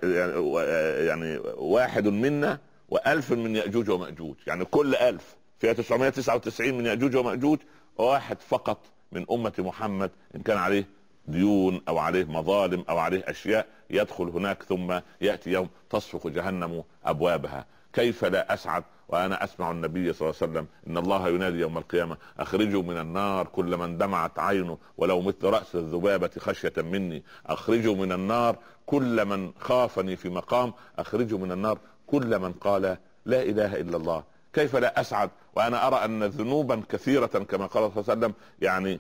يعني واحد منا وألف من يأجوج ومأجوج، يعني كل ألف فيها تسعمائة وتسعة وتسعين من يأجوج ومأجوج، واحد فقط من أمة محمد إن كان عليه ديون أو عليه مظالم أو عليه أشياء يدخل هناك، ثم يأتي يوم تصفق جهنم أبوابها. كيف لا أسعد وأنا أسمع النبي صلى الله عليه وسلم إن الله ينادي يوم القيامة أخرجوا من النار كل من دمعت عينه ولو مثل رأس الذبابة خشية مني، أخرجوا من النار كل من خافني في مقام، أخرجوا من النار كل من قال لا إله إلا الله. كيف لا أسعد وأنا أرى أن ذنوبا كثيرة كما قال صلى الله عليه وسلم يعني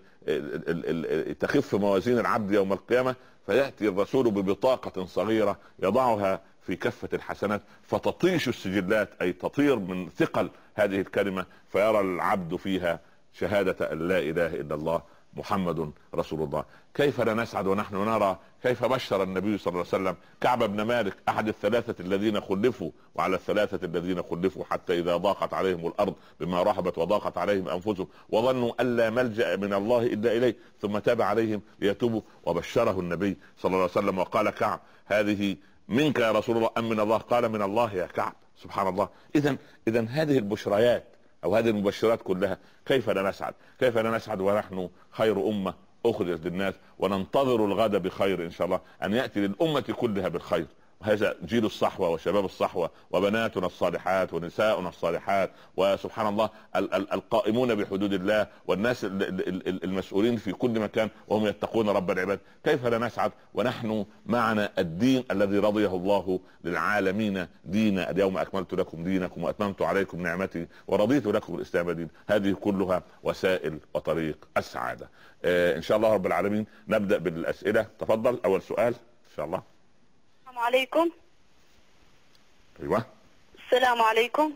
تخف موازين العبد يوم القيامة، فيأتي الرسول ببطاقة صغيرة يضعها في كفة الحسنات فتطيش السجلات، أي تطير من ثقل هذه الكلمة، فيرى العبد فيها شهادة أن لا إله إلا الله محمد رسول الله. كيف لا نسعد ونحن نرى كيف بشر النبي صلى الله عليه وسلم كعب بن مالك احد الثلاثة الذين خلفوا، وعلى الثلاثة الذين خلفوا حتى اذا ضاقت عليهم الارض بما رحبت وضاقت عليهم انفسهم وظنوا ان لا ملجأ من الله الا اليه ثم تاب عليهم ليتوبوا، وبشره النبي صلى الله عليه وسلم وقال كعب هذه منك يا رسول الله ام من الله؟ قال من الله يا كعب. سبحان الله. اذا اذا هذه البشريات او هذه المبشرات كلها كيف لا نسعد؟ كيف لا نسعد ونحن خير امه اخرجت للناس، وننتظر الغد بخير ان شاء الله ان ياتي للامه كلها بالخير. وهذا جيل الصحوه وشباب الصحوه وبناتنا الصالحات ونساؤنا الصالحات، وسبحان الله ال- ال- القائمون بحدود الله والناس ال- ال- ال- المسؤولين في كل مكان وهم يتقون رب العباد. كيف لا نسعد ونحن معنا الدين الذي رضيه الله للعالمين دينا؟ اليوم اكملت لكم دينكم واتممت عليكم نعمتي ورضيت لكم الاسلام دين. هذه كلها وسائل وطريق السعاده. آه ان شاء الله رب العالمين نبدا بالاسئله. تفضل اول سؤال ان شاء الله. السلام عليكم. ايوه السلام عليكم.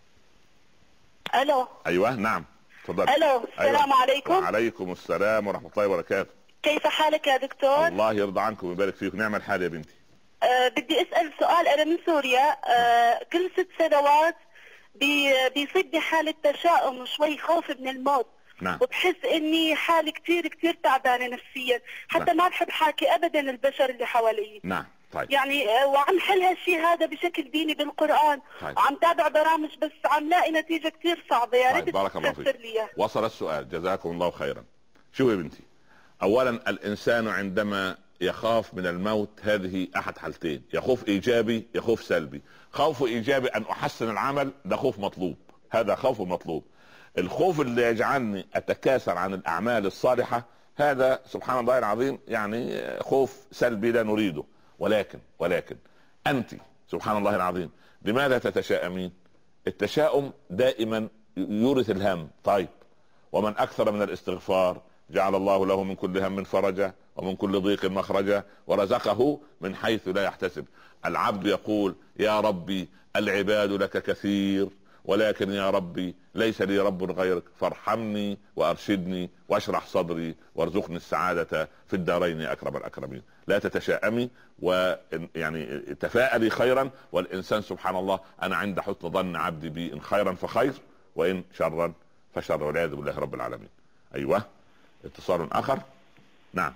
الو. ايوه نعم تفضل. الو السلام أيوة. عليكم. وعليكم السلام ورحمه الله وبركاته. كيف حالك يا دكتور؟ الله يرضى عنكم ويبارك فيكم. نعم الحال يا بنتي. أه بدي اسال سؤال. انا من سوريا. أه كل ست سنوات بي بيصيبني حاله تشاؤم وشوي خوف من الموت. نعم. وبحس اني حالي كثير كثير تعبانه نفسيا، حتى نعم. ما بحب حاكي ابدا البشر اللي حوالي. نعم طيب. يعني وعم حل هالشيء هذا بشكل ديني بالقرآن. طيب. وعم تابع برامج بس عم لاقي نتيجة كثير صعبة. يا ريت طيب. بارك الله فيك. وصل السؤال جزاكم الله خيرا. شو يا بنتي، اولا الانسان عندما يخاف من الموت هذه احد حالتين، يا خوف ايجابي يا خوف سلبي. خوف ايجابي ان احسن العمل، ده خوف مطلوب، هذا خوف مطلوب. الخوف اللي يجعلني اتكاسل عن الاعمال الصالحة هذا سبحان الله العظيم يعني خوف سلبي لا نريده. ولكن ولكن انت سبحان الله العظيم لماذا تتشائمين؟ التشاؤم دائما يورث الهم. طيب ومن اكثر من الاستغفار جعل الله له من كل هم فرجا ومن كل ضيق مخرجا ورزقه من حيث لا يحتسب. العبد يقول يا ربي العباد لك كثير ولكن يا ربي ليس لي رب غيرك فارحمني وارشدني واشرح صدري وارزقني السعادة في الدارين اكرم الاكرمين. لا تتشائمي ويعني تفاءلي خيرا، والانسان سبحان الله انا عند حسن ظن عبدي بي، ان خيرا فخير وان شرا فشر، والعياذ بالله رب العالمين. ايوه اتصال اخر. نعم.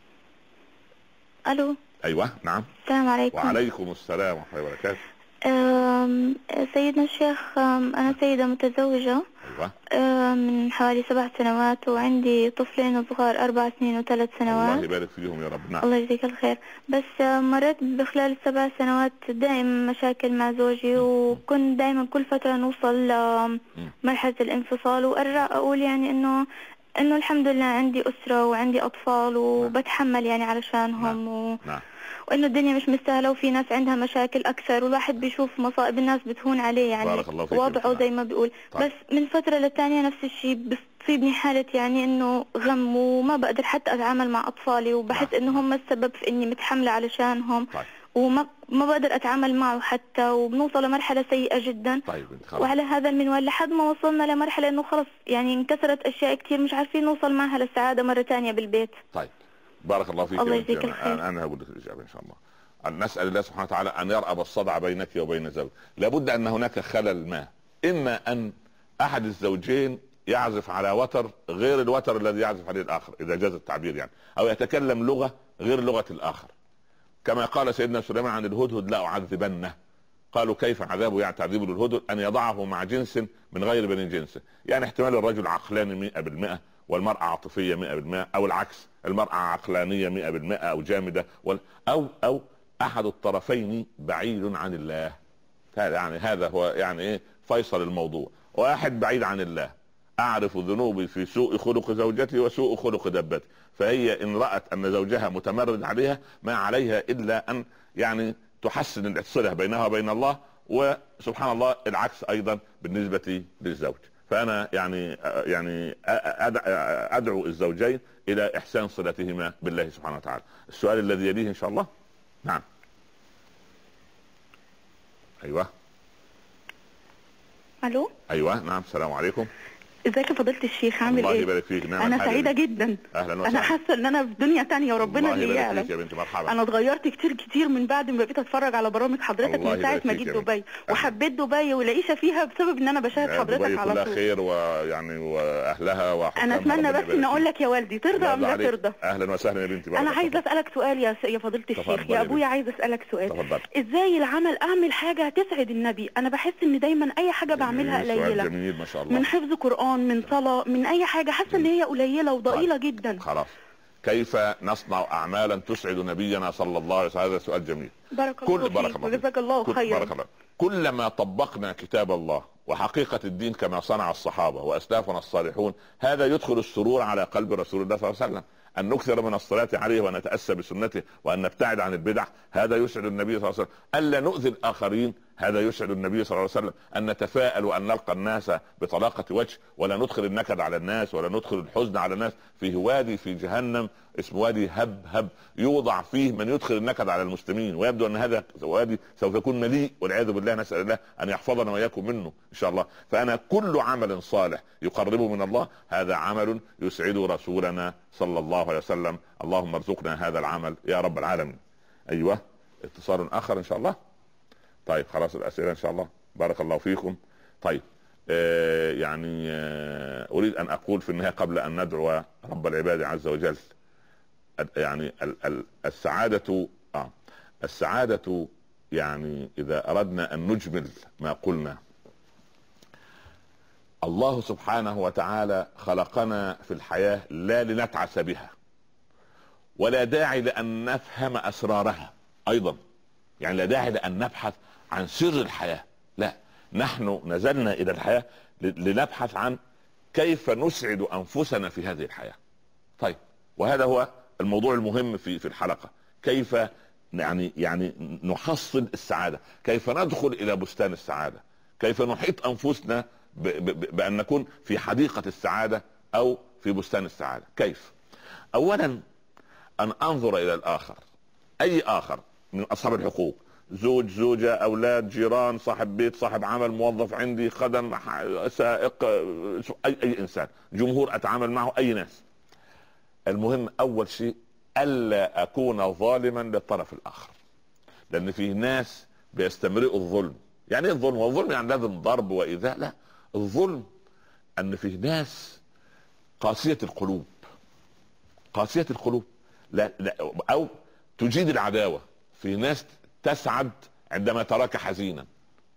الو. ايوه نعم. السلام عليكم. وعليكم السلام ورحمه الله وبركاته. سيدنا الشيخ، أنا سيدة متزوجة. أيوة. من حوالي سبع سنوات وعندي طفلين صغار أربع سنين وثلاث سنوات. الله يبارك فيهم يا رب. نعم. الله يجزيك الخير. بس مريت بخلال السبع سنوات دائما مشاكل مع زوجي، وكنت دائما كل فترة نوصل لمرحلة الانفصال، وأرجع أقول يعني إنه إنه الحمد لله عندي أسرة وعندي أطفال وبتحمل يعني علشانهم. و... نعم. وانه الدنيا مش مستاهله وفي ناس عندها مشاكل اكثر، والواحد بيشوف مصائب الناس بتهون عليه يعني وضعه زي ما بيقول. طيب. بس من فتره للتانيه نفس الشيء بتصيبني حاله يعني انه غم، وما بقدر حتى اتعامل مع اطفالي، وبحس نعم. انه هم السبب في اني متحمله علشانهم. طيب. وما ما بقدر اتعامل معه حتى، وبنوصل لمرحله سيئه جدا. طيب. وعلى هذا المنوال لحد ما وصلنا لمرحله انه خلص يعني انكسرت اشياء كثير، مش عارفين نوصل معها للسعاده مره ثانيه بالبيت. طيب بارك الله فيك. الله يجزيك الخير. انا انا هقول لك الاجابه ان شاء الله. نسأل الله سبحانه وتعالى أن يرأب الصدع بينك وبين زوجك. لابد أن هناك خلل ما، إما أن أحد الزوجين يعزف على وتر غير الوتر الذي يعزف عليه الآخر إذا جاز التعبير يعني، أو يتكلم لغة غير لغة الآخر، كما قال سيدنا سليمان عن الهدهد لا أعذبنه. قالوا كيف عذابه؟ يعني تعذيبه للهدهد أن يضعه مع جنس من غير بني جنسه، يعني احتمال الرجل عقلاني مئة بالمئة والمرأة عاطفية مئة بالمئة، أو العكس المرأة عقلانية مئة بالمئة أو جامدة، أو أو احد الطرفين بعيد عن الله. يعني هذا هو يعني ايه فيصل الموضوع. واحد بعيد عن الله، اعرف ذنوبي في سوء خلق زوجتي وسوء خلق دبتي، فهي ان رأت ان زوجها متمرد عليها ما عليها الا ان يعني تحسن الصلة بينها وبين الله، وسبحان الله العكس ايضا بالنسبة للزوج. فانا يعني يعني ادعو الزوجين الى احسان صلتهما بالله سبحانه وتعالى. السؤال الذي يليه ان شاء الله. نعم. ايوه. الو. ايوه نعم. السلام عليكم. ازيك يا فضيلة الشيخ؟ عامل الله ايه؟ يبارك فيك. نعم انا سعيدة جدا. اهلا وسهلا. انا حاسة ان انا في دنيا تانية وربنا اللي الله يعلم. يبارك فيك يا بنتي. مرحبا. انا اتغيرت كتير كتير من بعد ما بقيت اتفرج على برامج حضرتك من ساعة ما جيت دبي، وحبيت دبي والعيشة فيها بسبب ان انا بشاهد حضرتك على طول. كلها خير ويعني واهلها وحكامها. انا اتمنى بس ان اقول لك يا والدي ترضى ام لا ترضى؟ اهلا وسهلا يا بنتي. انا عايزه اسالك سؤال يا يا فضيلة الشيخ. يا ابويا عايزه اسالك سؤال. تفضل. ازاي العمل اعمل حاجة تسعد النبي؟ انا بحس ان دايما اي حاجة بعملها قليلة. جميل ما شاء الله. من حفظ قرآن، من صلاة، من اي حاجة، حاسه ان هي قليله وضئيله جدا. خلاص. كيف نصنع اعمالا تسعد نبينا صلى الله عليه وسلم؟ هذا سؤال جميل. بارك الله فيك وجزاك الله خيرا. بارك الله. كلما طبقنا كتاب الله وحقيقة الدين كما صنع الصحابة وأسلافنا الصالحون، هذا يدخل السرور على قلب رسول الله صلى الله عليه وسلم. أن نكثر من الصلاة عليه وأن نتأسى بسنته وأن نبتعد عن البدع، هذا يسعد النبي صلى الله عليه وسلم. ألا نؤذي الآخرين، هذا يسعد النبي صلى الله عليه وسلم. أن نتفاءل وأن نلقى الناس بطلاقة وجه، ولا ندخل النكد على الناس ولا ندخل الحزن على الناس. فيه وادي في جهنم اسمه وادي هب هب، يوضع فيه من يدخل النكد على المسلمين، ويبدو أن هذا وادي سوف يكون مليء والعياذ بالله. نسأل الله أن يحفظنا وإياكم منه إن شاء الله. فأنا كل عمل صالح يقربه من الله هذا عمل يسعد رسولنا صلى الله عليه وسلم. اللهم ارزقنا هذا العمل يا رب العالمين. أيوة، اتصال آخر إن شاء الله. طيب خلاص الأسئلة إن شاء الله. بارك الله فيكم. طيب آه يعني آه أريد أن أقول في النهاية قبل أن ندعو رب العباد عز وجل، يعني السعادة آه السعادة يعني إذا أردنا أن نجمل ما قلنا، الله سبحانه وتعالى خلقنا في الحياة لا لنتعس بها، ولا داعي لأن نفهم أسرارها أيضا، يعني لا داعي لأن نبحث عن سر الحياة، لا، نحن نزلنا إلى الحياة لنبحث عن كيف نسعد أنفسنا في هذه الحياة. طيب، وهذا هو الموضوع المهم في في الحلقة، كيف يعني يعني نحصل السعادة، كيف ندخل إلى بستان السعادة، كيف نحيط أنفسنا ب ب بأن نكون في حديقة السعادة أو في بستان السعادة. كيف؟ أولا أن أنظر إلى الآخر، أي آخر من أصحاب الحقوق، زوج، زوجة، أولاد، جيران، صاحب بيت، صاحب عمل، موظف عندي، خدم، سائق، أي, أي إنسان، جمهور أتعامل معه، أي ناس. المهم أول شيء ألا أكون ظالما للطرف الآخر، لأن فيه ناس بيستمرئوا الظلم. يعني ايه الظلم؟ والظلم يعني لازم ضرب وإيذاء، لا، الظلم أن فيه ناس قاسية القلوب، قاسية القلوب، لا, لا أو تجيد العداوة. في ناس تسعد عندما تراك حزينا،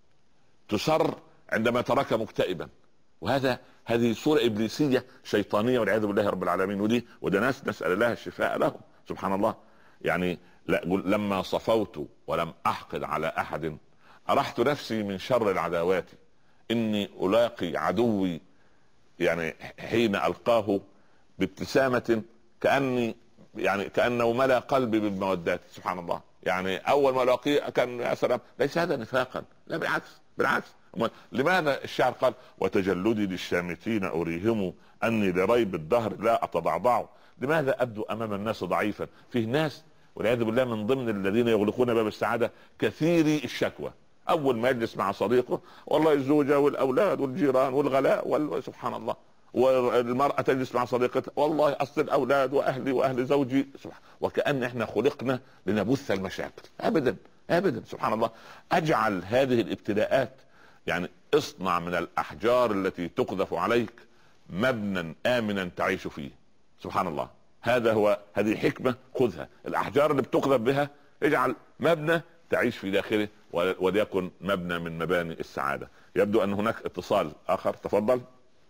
تسر عندما تراك مكتئبا، وهذا هذه صورة إبليسية شيطانية والعياذ بالله رب العالمين. ودي وده ناس نسأل الله الشفاء لهم سبحان الله. يعني لا، لما صفوت ولم أحقد على أحد أرحت نفسي من شر العداوات، إني ألاقي عدوي يعني حين ألقاه بابتسامة كأني يعني كأنه ملأ قلبي بالمودات سبحان الله. يعني أول ما ألاقيه كان يا سلام. ليس هذا نفاقا، لا بالعكس بالعكس. لماذا الشاعر قال وتجلدي للشامتين أريهم أني لريب الدهر لا أتضعضع؟ لماذا أبدو أمام الناس ضعيفا؟ فيه ناس والعياذ بالله من ضمن الذين يغلقون باب السعادة كثيري الشكوى. أول ما يجلس مع صديقه والله الزوجة والأولاد والجيران والغلاء وال... سبحان الله. والمرأة تجلس مع صديقتها والله أصل الأولاد وأهلي وأهل زوجي، سبحان. وكأن إحنا خلقنا لنبث المشاكل. أبدا أبدا سبحان الله. أجعل هذه الابتلاءات، يعني اصنع من الأحجار التي تقذف عليك مبنى آمنا تعيش فيه سبحان الله. هذا هو هذه حكمة خذها. الأحجار اللي بتقذف بها اجعل مبنى تعيش في داخله وليكن مبنى من مباني السعادة. يبدو أن هناك اتصال آخر، تفضل.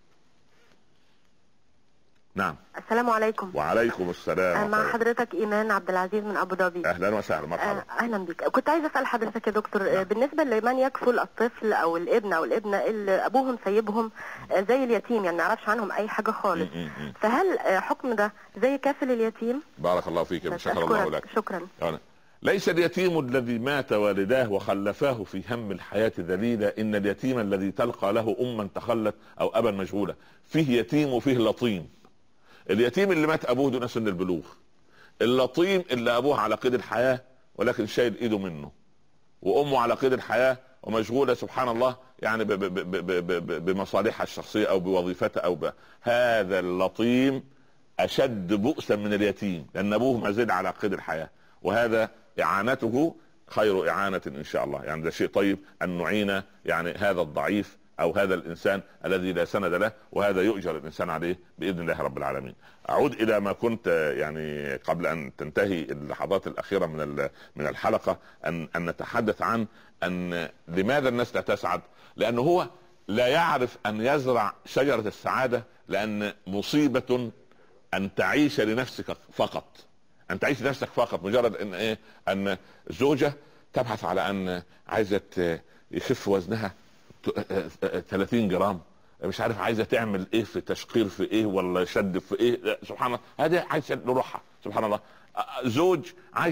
نعم. السلام عليكم. وعليكم السلام. مع حضرتك إيمان عبد العزيز من أبو ظبي. أهلا وسهلا. مرحبا. أهلا بك. كنت عايز أسأل حضرتك يا دكتور، نعم. بالنسبة لمن يكفل الطفل أو الابن أو الابنة اللي أبوهم سايبهم زي اليتيم، يعني ما نعرفش عنهم أي حاجة خالص، م -م -م. فهل حكم ده زي كافل اليتيم؟ بارك الله فيك، شكر الله لك. شكرا. يعني ليس اليتيم الذي مات والداه وخلفاه في هم الحياة ذليلا، إن اليتيم الذي تلقى له أما تخلت أو أبا مشغولة. فيه يتيم وفيه لطيم. اليتيم اللي مات أبوه دون سن البلوغ، اللطيم اللي أبوه على قيد الحياة ولكن شايل إيده منه، وأمه على قيد الحياة ومشغولة سبحان الله يعني بمصالحها الشخصية أو بوظيفتها أو ب... هذا اللطيم أشد بؤسا من اليتيم، لأن أبوه ما زال على قيد الحياة، وهذا إعانته خير إعانة إن شاء الله. يعني ده شيء طيب أن نعين يعني هذا الضعيف أو هذا الإنسان الذي لا سند له، وهذا يؤجر الإنسان عليه بإذن الله رب العالمين. أعود إلى ما كنت يعني قبل أن تنتهي اللحظات الأخيرة من من الحلقة، أن أن نتحدث عن أن لماذا الناس لا تسعد، لأنه هو لا يعرف أن يزرع شجرة السعادة، لأن مصيبة أن تعيش لنفسك فقط، أن تعيش لنفسك فقط، مجرد أن إيه أن زوجة تبحث على أن عايزة يخف وزنها ثلاثين جرام، مش عارف عايزه تعمل ايه في تشقير في ايه ولا شد في ايه، سبحان الله هذا عايز لروحها، سبحان الله. زوج عايش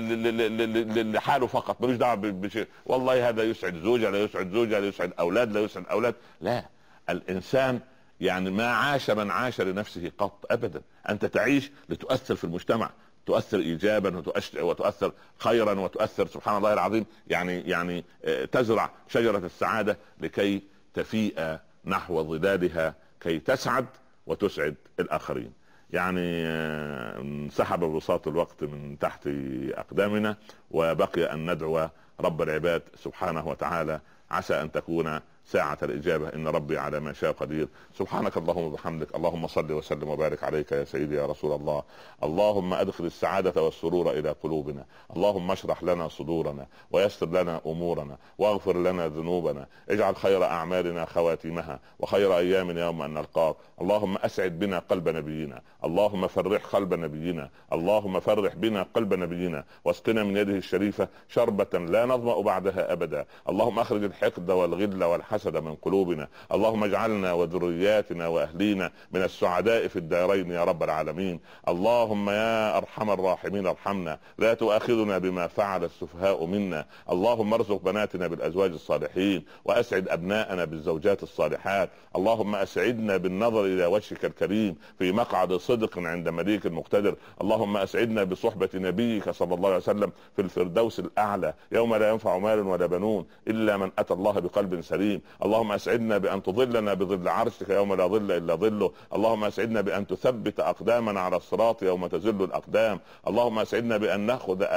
لحاله فقط ملوش دعوه بشيء، والله هذا يسعد زوجه لا يسعد زوجه لا يسعد اولاد لا يسعد اولاد، لا، الانسان يعني ما عاش من عاش لنفسه قط ابدا. انت تعيش لتؤثر في المجتمع، تؤثر ايجابا وتؤثر خيرا وتؤثر سبحان الله العظيم، يعني يعني تزرع شجرة السعادة لكي تفيء نحو ظلالها كي تسعد وتسعد الاخرين. يعني انسحب بساط الوقت من تحت اقدامنا، وبقي ان ندعو رب العباد سبحانه وتعالى، عسى ان تكون ساعة الإجابة، إن ربي على ما شاء قدير. سبحانك اللهم وبحمدك، اللهم صل وسلم وبارك عليك يا سيدي يا رسول الله. اللهم أدخل السعادة والسرور إلى قلوبنا، اللهم اشرح لنا صدورنا ويسر لنا أمورنا واغفر لنا ذنوبنا، اجعل خير أعمالنا خواتمها وخير أيامنا يوم أن نلقاك. اللهم أسعد بنا قلب نبينا، اللهم فرح قلب نبينا، اللهم فرح بنا قلب نبينا، واسقنا من يده الشريفة شربة لا نظمأ بعدها أبدا. اللهم أخرج الحقد والغل والحسد حسد من قلوبنا، اللهم اجعلنا وذرياتنا واهلينا من السعداء في الدارين يا رب العالمين. اللهم يا ارحم الراحمين ارحمنا، لا تؤاخذنا بما فعل السفهاء منا. اللهم ارزق بناتنا بالازواج الصالحين، واسعد ابناءنا بالزوجات الصالحات. اللهم اسعدنا بالنظر الى وجهك الكريم في مقعد صدق عند مليك المقتدر. اللهم اسعدنا بصحبة نبيك صلى الله عليه وسلم في الفردوس الاعلى يوم لا ينفع مال ولا بنون الا من اتى الله بقلب سليم. اللهم اسعدنا بان تظلنا بظل عرشك يوم لا ظل الا ظله. اللهم اسعدنا بان تثبت اقدامنا على الصراط يوم تزل الاقدام. اللهم اسعدنا بان ناخذ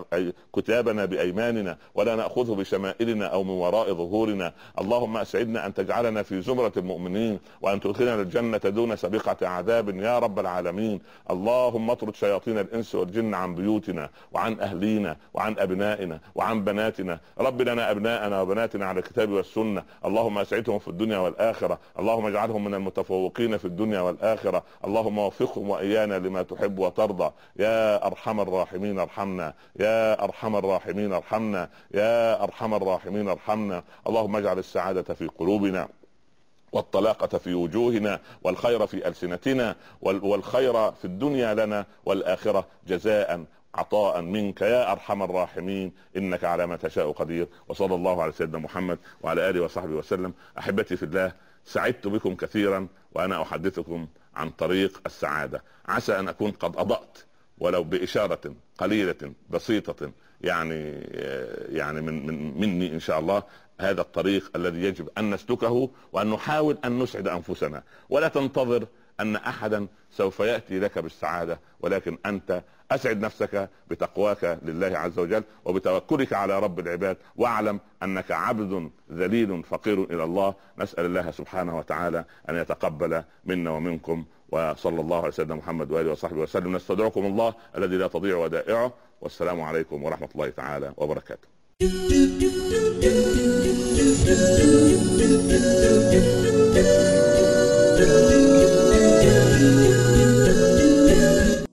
كتابنا بايماننا ولا ناخذه بشمائلنا او من وراء ظهورنا. اللهم اسعدنا ان تجعلنا في زمرة المؤمنين، وان تدخلنا الجنة دون سابقة عذاب يا رب العالمين. اللهم اطرد شياطين الانس والجن عن بيوتنا وعن اهلينا وعن ابنائنا وعن بناتنا. رب لنا ابناءنا وبناتنا على الكتاب والسنة، اللهم اسعدهم في الدنيا والآخرة. اللهم اجعلهم من المتفوقين في الدنيا والآخرة. اللهم وفقهم وإيانا لما تحب وترضى يا أرحم الراحمين ارحمنا، يا أرحم الراحمين ارحمنا، يا أرحم الراحمين ارحمنا. اللهم اجعل السعادة في قلوبنا، والطلاقة في وجوهنا، والخير في ألسنتنا، والخير في الدنيا لنا والآخرة جزاء عطاء منك يا أرحم الراحمين، إنك على ما تشاء قدير. وصلى الله على سيدنا محمد وعلى آله وصحبه وسلم. أحبتي في الله، سعدت بكم كثيرا وأنا أحدثكم عن طريق السعادة. عسى أن أكون قد أضأت ولو بإشارة قليلة بسيطة يعني يعني من, من مني إن شاء الله هذا الطريق الذي يجب أن نسلكه، وأن نحاول أن نسعد أنفسنا، ولا تنتظر أن أحدا سوف يأتي لك بالسعادة، ولكن أنت أسعد نفسك بتقواك لله عز وجل وبتوكلك على رب العباد، واعلم أنك عبد ذليل فقير إلى الله. نسأل الله سبحانه وتعالى أن يتقبل منا ومنكم، وصلى الله على سيدنا محمد وآله وصحبه وسلم. نستودعكم الله الذي لا تضيع ودائعه، والسلام عليكم ورحمة الله تعالى وبركاته. Thank you.